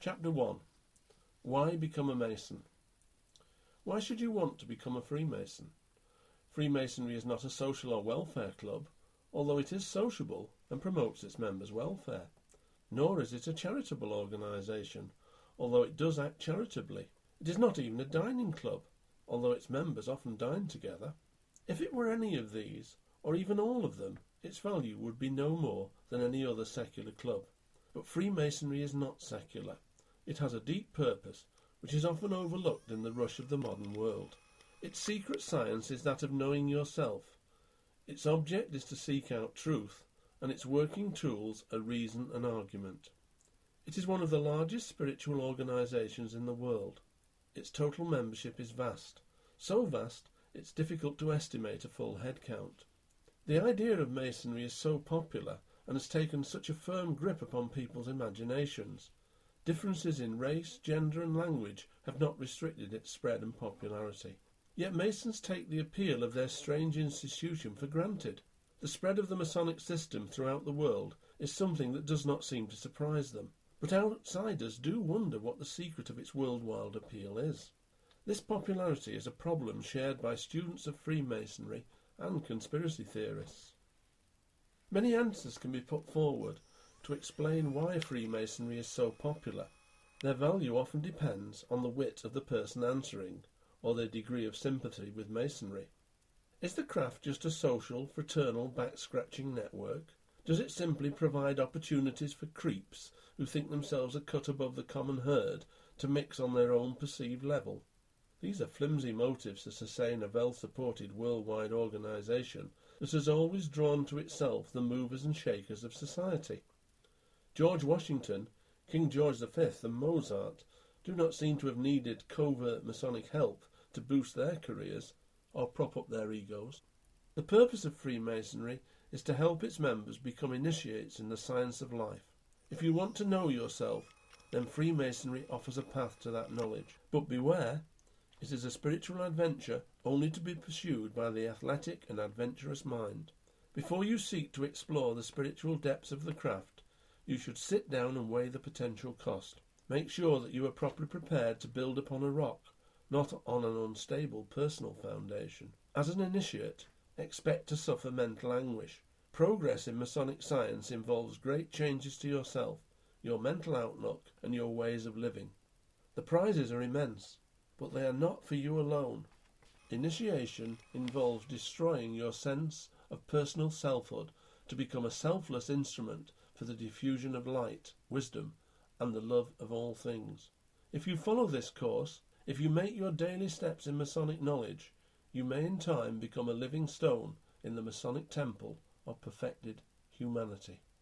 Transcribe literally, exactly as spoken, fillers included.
Chapter one. Why become a Mason? Why should you want to become a Freemason? Freemasonry is not a social or welfare club, although it is sociable and promotes its members' welfare. Nor is it a charitable organisation, although it does act charitably. It is not even a dining club, although its members often dine together. If it were any of these, or even all of them, its value would be no more than any other secular club. But Freemasonry is not secular. It has a deep purpose, which is often overlooked in the rush of the modern world. Its secret science is that of knowing yourself. Its object is to seek out truth, and its working tools are reason and argument. It is one of the largest spiritual organisations in the world. Its total membership is vast, so vast it's difficult to estimate a full head count. The idea of Masonry is so popular and has taken such a firm grip upon people's imaginations. Differences in race, gender and language have not restricted its spread and popularity. Yet Masons take the appeal of their strange institution for granted. The spread of the Masonic system throughout the world is something that does not seem to surprise them. But outsiders do wonder what the secret of its worldwide appeal is. This popularity is a problem shared by students of Freemasonry and conspiracy theorists. Many answers can be put forward to explain why Freemasonry is so popular. Their value often depends on the wit of the person answering, or their degree of sympathy with Masonry. Is the craft just a social, fraternal, back-scratching network? Does it simply provide opportunities for creeps who think themselves a cut above the common herd to mix on their own perceived level? These are flimsy motives to sustain a well-supported worldwide organisation that has always drawn to itself the movers and shakers of society. George Washington, King George the Fifth and Mozart do not seem to have needed covert Masonic help to boost their careers or prop up their egos. The purpose of Freemasonry is to help its members become initiates in the science of life. If you want to know yourself, then Freemasonry offers a path to that knowledge. But beware, it is a spiritual adventure only to be pursued by the athletic and adventurous mind. Before you seek to explore the spiritual depths of the craft, you should sit down and weigh the potential cost. Make sure that you are properly prepared to build upon a rock, not on an unstable personal foundation. As an initiate, expect to suffer mental anguish. Progress in Masonic science involves great changes to yourself, your mental outlook, and your ways of living. The prizes are immense, but they are not for you alone. Initiation involves destroying your sense of personal selfhood to become a selfless instrument for the diffusion of light, wisdom, and the love of all things. If you follow this course, if you make your daily steps in Masonic knowledge, you may in time become a living stone in the Masonic temple of perfected humanity.